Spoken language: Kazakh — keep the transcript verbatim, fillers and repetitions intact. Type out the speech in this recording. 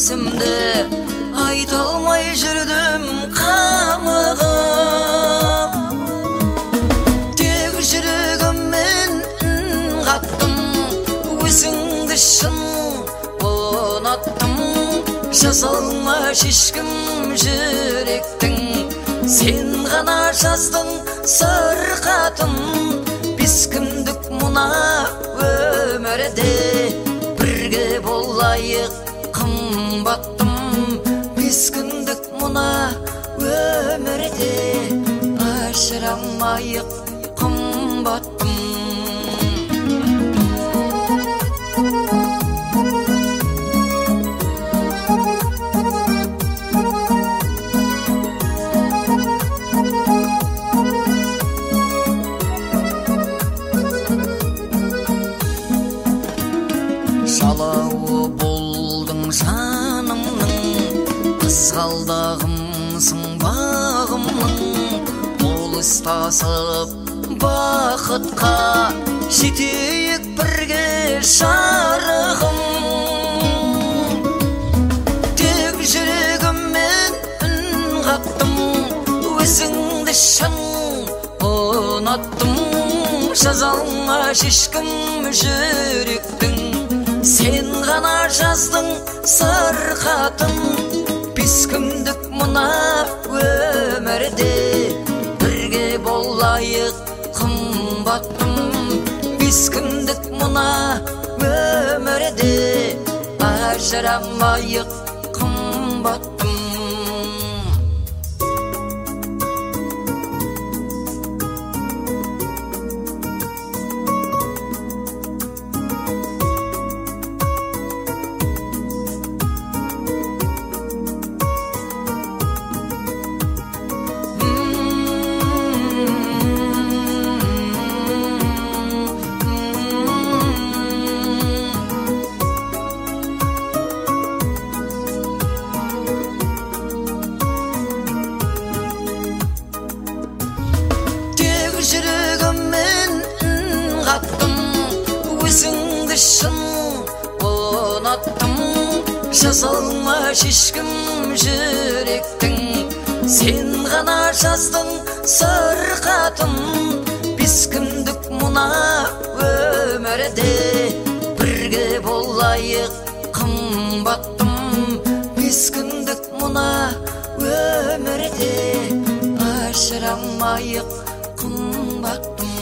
есімді айта алмай жүрдім қамығып. Тек жүрегіммен үн қаттым, өзіңді шын ұнаттым. Жазалма ешкім жүректің, сен ғана жаздың сырқатын. Бес күндік мына өмірде бірге болайық қымбаттым. Бес күндік мына өмірде ажырамайық қымбаттым. Жалауы болдың жанымның, қызғалдағымсың бағымның. Қол ұстасып бақытқа жетейік бірге жарығым. Тек жүрегіммен үн қаттым, өзіңді шын ұнаттым. Жазалма ешкім жүректің, сен ғана жаздың сырқатын. Бес күндік мына өмірде бірге болайық қымбаттым. Бес күндік мына өмірде ажырамайық қымбаттым. Жүрегіммен үн қаттым, өзіңді шын ұнаттым. Жазалма ешкім жүректің, сен ғана жаздың сырқатын. Бес күндік мына өмірде бірге болайық қымбаттым. Бес күндік мына өмірде ажырамайық қымбаттым.